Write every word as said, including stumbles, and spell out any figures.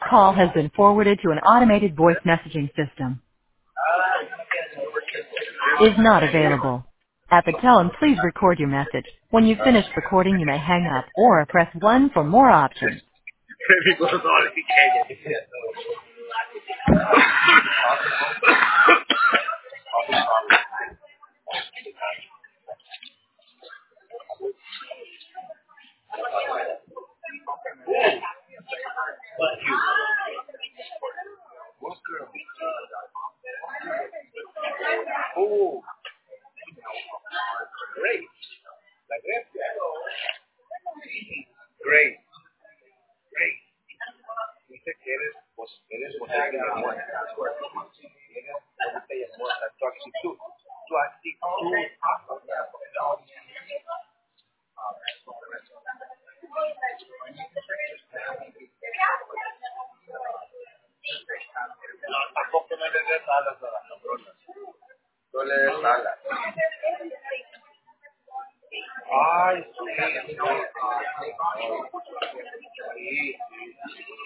call has been forwarded to an automated voice messaging system. Is not available. At the tone, please record your message. When you've finished recording, you may hang up or press one for more options. Oh, great. Like that? Great. Great. Dice que eres, pues, eres botella de amor. Eres botella de amor. Tu actitud. Tu actitud. Tampoco no le des alas a las cabronas. No le des alas. Ay, sí, no. Sí, sí.